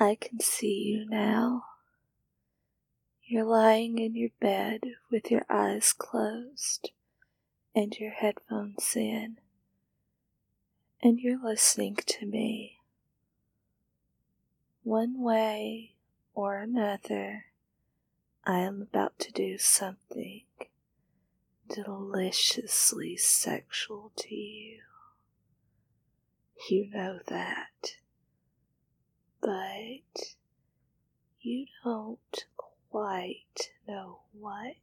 I can see you now. You're lying in your bed with your eyes closed and your headphones in, and you're listening to me. One way or another, I am about to do something deliciously sexual to you. You know that, but you don't quite know what.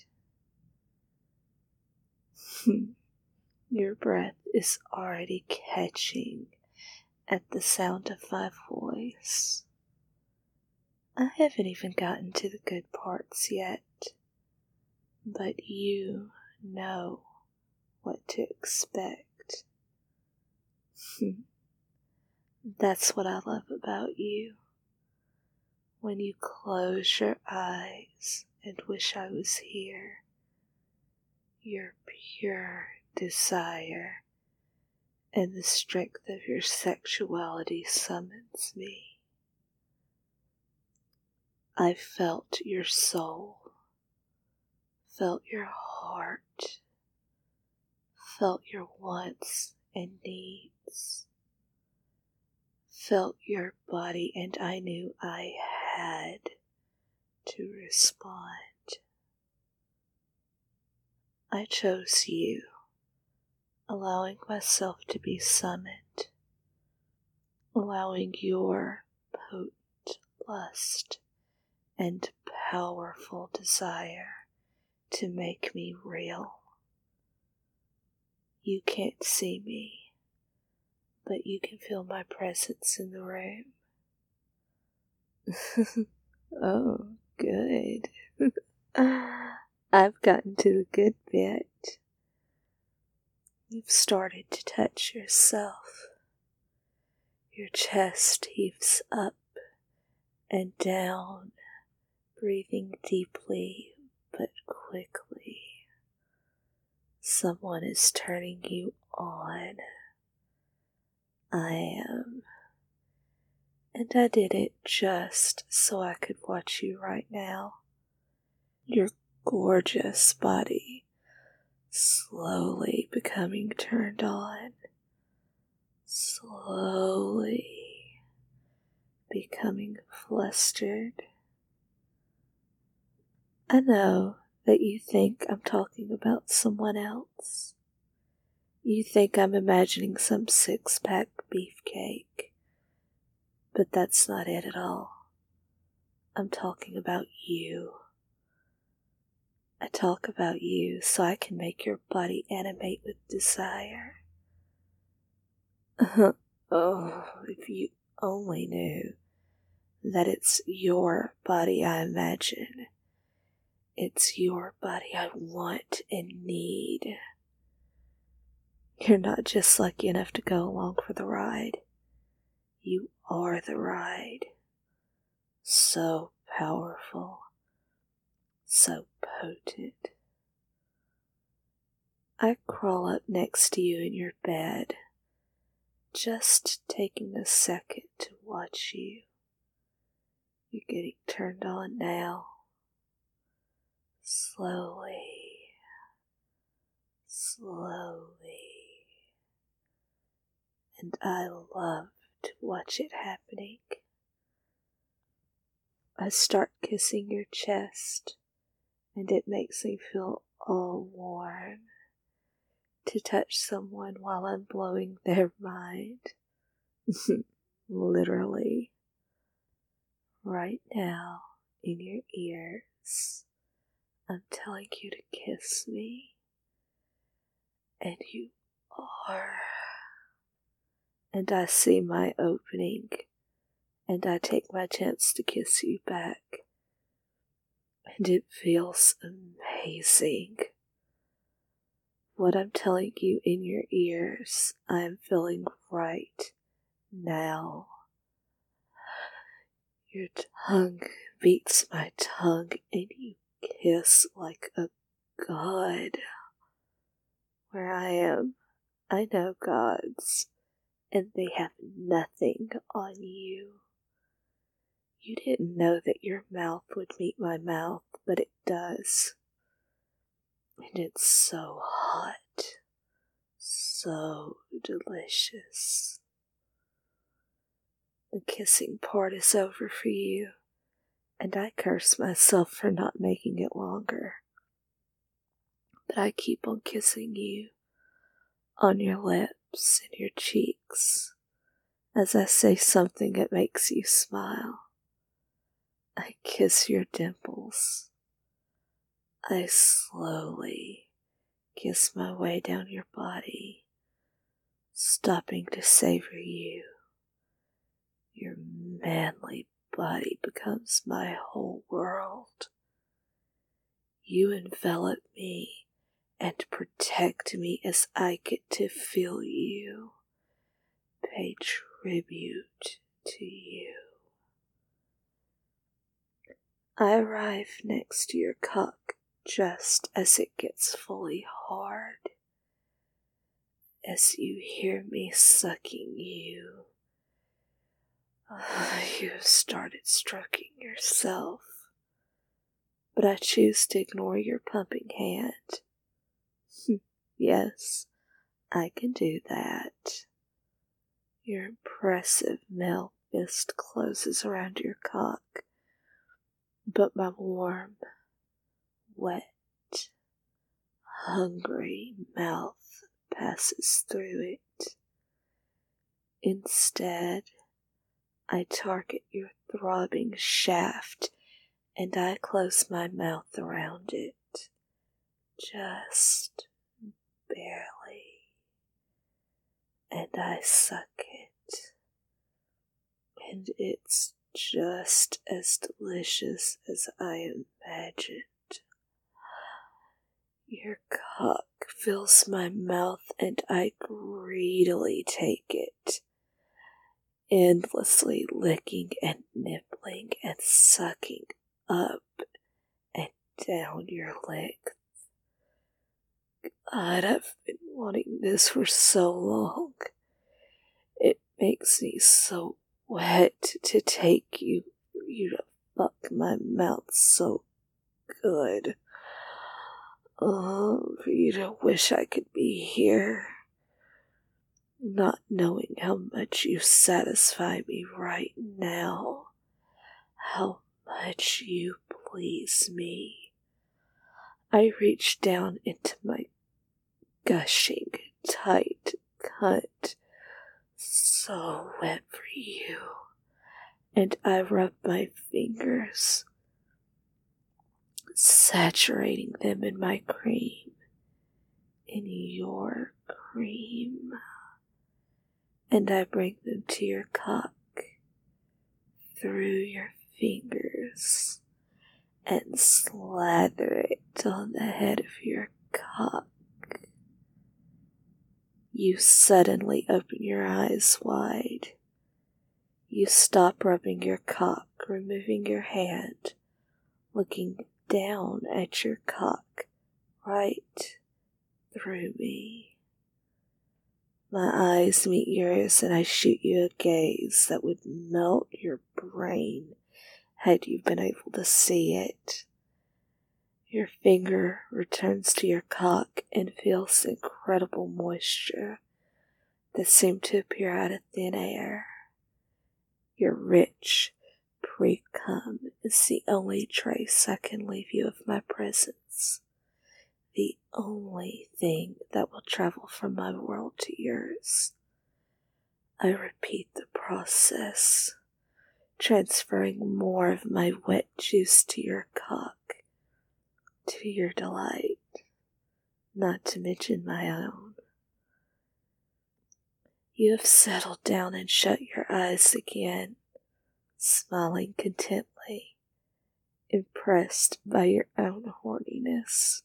Your breath is already catching at the sound of my voice. I haven't even gotten to the good parts yet, but you know what to expect. That's what I love about you. When you close your eyes and wish I was here, your pure desire and the strength of your sexuality summons me. I felt your soul, felt your heart, felt your wants and needs, felt your body, and I knew I had to respond. I chose you, allowing myself to be summoned, allowing your potent lust and powerful desire to make me real. You can't see me, but you can feel my presence in the room. Oh, good. I've gotten to the good bit. You've started to touch yourself. Your chest heaves up and down, breathing deeply but quickly. Someone is turning you on. I am. And I did it just so I could watch you right now. Your gorgeous body slowly becoming turned on. Slowly becoming flustered. I know that you think I'm talking about someone else. You think I'm imagining some six-pack beefcake, but that's not it at all. I'm talking about you. I talk about you so I can make your body animate with desire. Oh, if you only knew that it's your body I imagine. It's your body I want and need. You're not just lucky enough to go along for the ride. You are the ride. So powerful. So potent. I crawl up next to you in your bed, just taking a second to watch you. You're getting turned on now. Slowly. Slowly. And I love to watch it happening. I start kissing your chest, and it makes me feel all warm to touch someone while I'm blowing their mind. Literally. Right now, in your ears, I'm telling you to kiss me. And you are. And I see my opening, and I take my chance to kiss you back. And it feels amazing. What I'm telling you in your ears, I'm feeling right now. Your tongue beats my tongue, and you kiss like a god. Where I am, I know gods, and they have nothing on you. You didn't know that your mouth would meet my mouth, but it does. And it's so hot, so delicious. The kissing part is over for you, and I curse myself for not making it longer. But I keep on kissing you on your lips and your cheeks as I say something that makes you smile. I kiss your dimples. I slowly kiss my way down your body, stopping to savor you. Your manly body becomes my whole world. You envelop me and protect me as I get to feel you, pay tribute to you. I arrive next to your cock just as it gets fully hard. As you hear me sucking you, you have started stroking yourself, but I choose to ignore your pumping hand. Yes, I can do that. Your impressive male fist closes around your cock, but my warm, wet, hungry mouth passes through it. Instead, I target your throbbing shaft and I close my mouth around it, just barely, and I suck it, and it's just as delicious as I imagined. Your cock fills my mouth and I greedily take it, endlessly licking and nibbling and sucking up and down your length. God, I've been wanting this for so long. It makes me so wet to take you to fuck my mouth so good. Oh, for you to wish I could be here, not knowing how much you satisfy me right now, how much you please me. I reach down into my gushing, tight cunt, so wet for you, and I rub my fingers, saturating them in my cream, in your cream, and I bring them to your cock through your fingers and slather it on the head of your cock. You suddenly open your eyes wide. You stop rubbing your cock, removing your hand, looking down at your cock, right through me. My eyes meet yours and I shoot you a gaze that would melt your brain had you been able to see it. Your finger returns to your cock and feels incredible moisture that seemed to appear out of thin air. Your rich pre-cum is the only trace I can leave you of my presence, the only thing that will travel from my world to yours. I repeat the process, transferring more of my wet juice to your cock, to your delight, not to mention my own. You have settled down and shut your eyes again, smiling contently, impressed by your own horniness.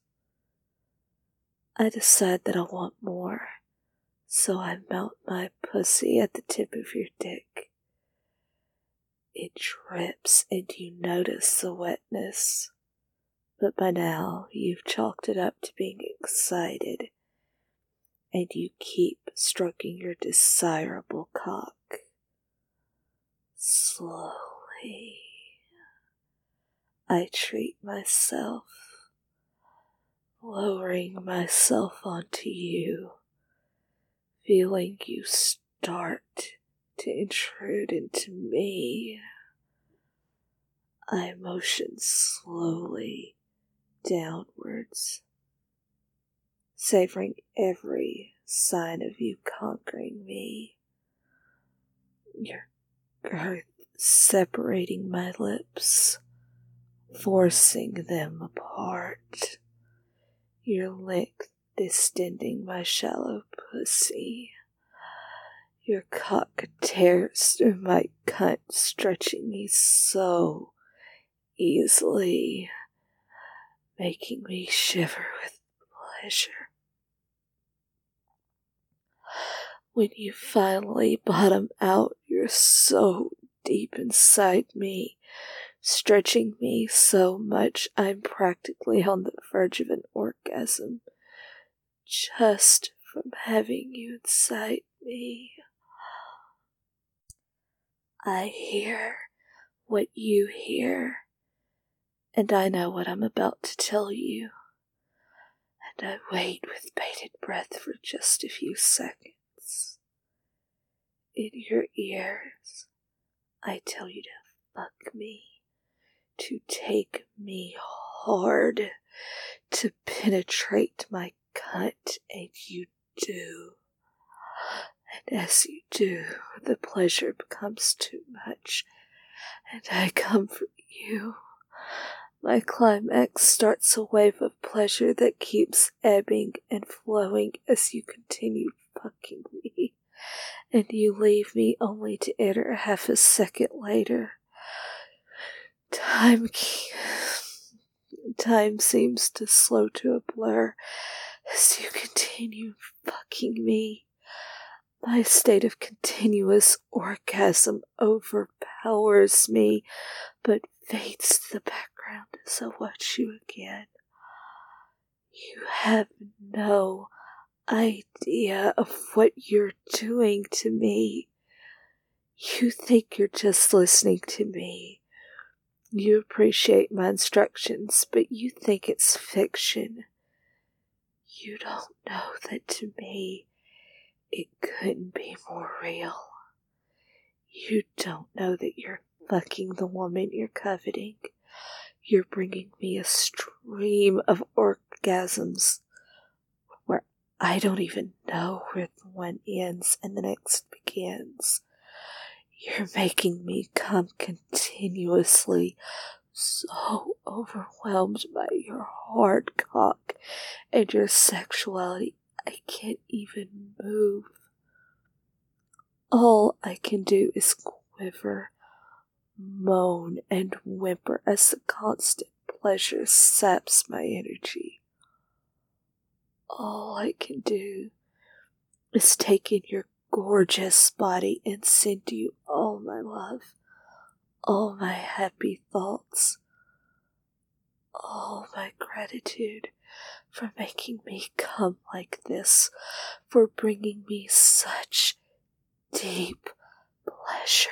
I decide that I want more, so I melt my pussy at the tip of your dick. It drips and you notice the wetness, but by now you've chalked it up to being excited, and you keep stroking your desirable cock. Slowly, I treat myself, lowering myself onto you, feeling you start to intrude into me. I motion slowly downwards, savoring every sign of you conquering me. Your girth separating my lips, forcing them apart. Your length distending my shallow pussy. Your cock tears through my cunt, stretching me so easily, making me shiver with pleasure. When you finally bottom out, you're so deep inside me, stretching me so much I'm practically on the verge of an orgasm, just from having you inside me. I hear what you hear, and I know what I'm about to tell you, and I wait with bated breath for just a few seconds. In your ears, I tell you to fuck me, to take me hard, to penetrate my cunt, and you do. And as you do, the pleasure becomes too much, and I come for you. My climax starts a wave of pleasure that keeps ebbing and flowing as you continue fucking me, and you leave me only to enter half a second later. Time seems to slow to a blur as you continue fucking me. My state of continuous orgasm overpowers me, but fades to the background as I watch you again. You have no idea of what you're doing to me. You think you're just listening to me. You appreciate my instructions, but you think it's fiction. You don't know that to me, it couldn't be more real. You don't know that you're fucking the woman you're coveting. You're bringing me a stream of orgasms where I don't even know where the one ends and the next begins. You're making me come continuously, so overwhelmed by your hard cock and your sexuality, I can't even move. All I can do is quiver, moan, and whimper as the constant pleasure saps my energy. All I can do is take in your gorgeous body and send you all my love, all my happy thoughts, all my gratitude for making me come like this, for bringing me such deep pleasure.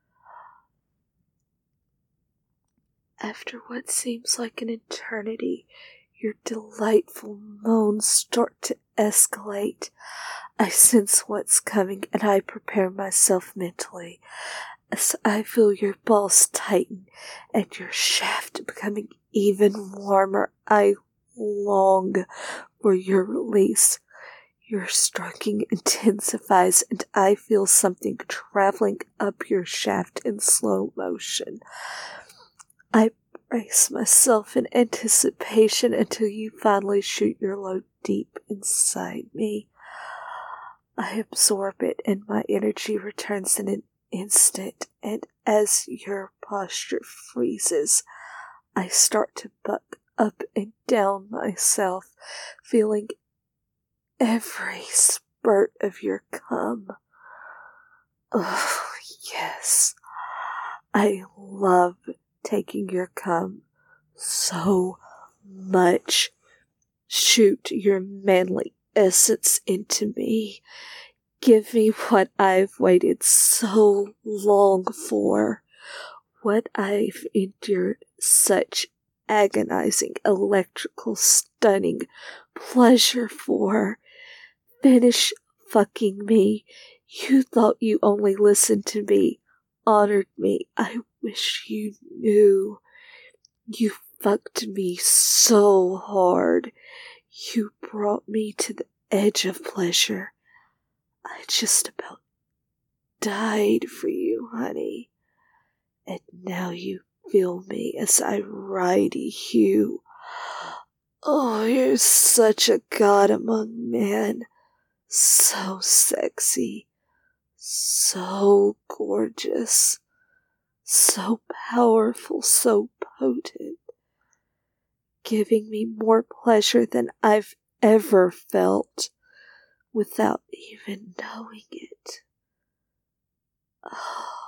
After what seems like an eternity, your delightful moans start to escalate. I sense what's coming, and I prepare myself mentally. As I feel your balls tighten and your shaft becoming even warmer, I long for your release. Your stroking intensifies, and I feel something traveling up your shaft in slow motion. I brace myself in anticipation until you finally shoot your load deep inside me. I absorb it, and my energy returns in an instant, and as your posture freezes, I start to buck up and down myself, feeling every spurt of your cum. Oh, yes. I love taking your cum so much. Shoot your manly essence into me. Give me what I've waited so long for. what I've endured, such agonizing, electrical, stunning pleasure for. Finish fucking me. You thought you only listened to me, honored me. I wish you knew. You fucked me so hard. You brought me to the edge of pleasure. I just about died for you, honey. And now you feel me as I ride you. Oh, you're such a god among men. So sexy. So gorgeous. So powerful. So potent. Giving me more pleasure than I've ever felt without even knowing it. Oh.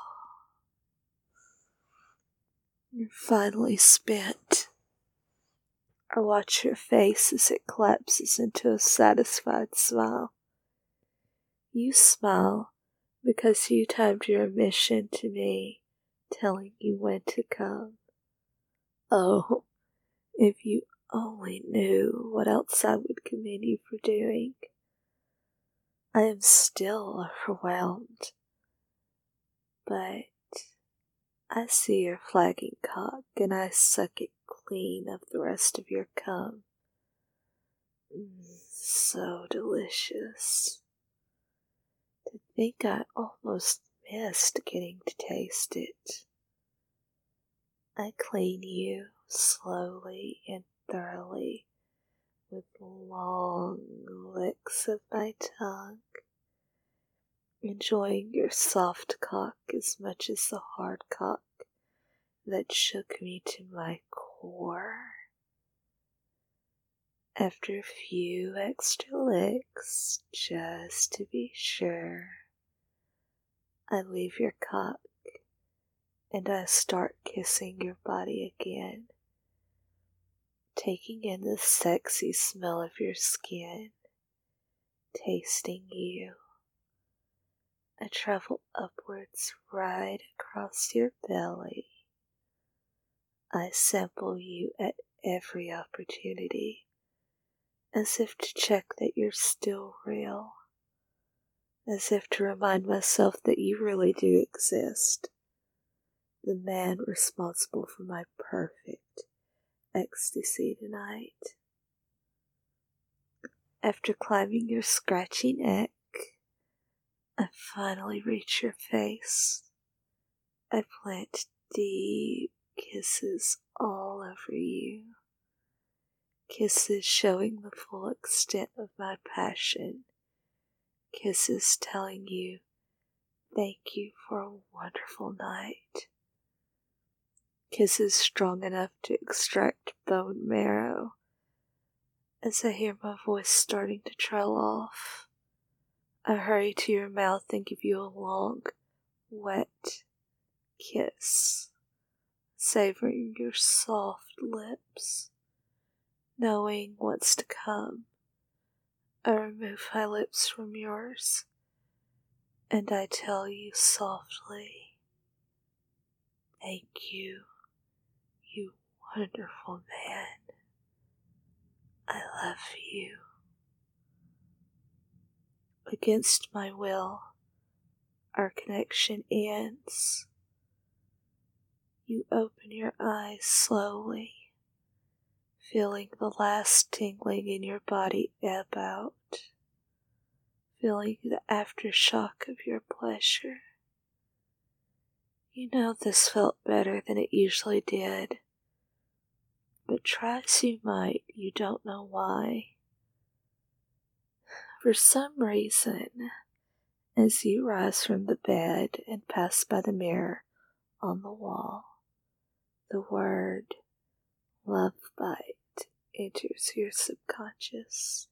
You're finally spent. I watch your face as it collapses into a satisfied smile. You smile because you timed your admission to me, telling you when to come. Oh, if you only knew what else I would commend you for doing. I am still overwhelmed, but I see your flagging cock and I suck it clean of the rest of your cum. So delicious. To think I almost missed getting to taste it. I clean you slowly and thoroughly with long licks of my tongue, enjoying your soft cock as much as the hard cock that shook me to my core. After a few extra licks, just to be sure, I leave your cock and I start kissing your body again, taking in the sexy smell of your skin, tasting you. I travel upwards right across your belly. I sample you at every opportunity, as if to check that you're still real, as if to remind myself that you really do exist, the man responsible for my perfect ecstasy tonight. After climbing your scratchy neck, I finally reach your face. I plant deep kisses all over you. Kisses showing the full extent of my passion. Kisses telling you, thank you for a wonderful night. Kisses strong enough to extract bone marrow. As I hear my voice starting to trail off, I hurry to your mouth and give you a long, wet kiss, savoring your soft lips. Knowing what's to come, I remove my lips from yours, and I tell you softly, thank you, you wonderful man. I love you. Against my will, our connection ends. You open your eyes slowly, feeling the last tingling in your body ebb out, feeling the aftershock of your pleasure. You know this felt better than it usually did, but try as you might, you don't know why. For some reason, as you rise from the bed and pass by the mirror on the wall, the word love bite enters your subconscious.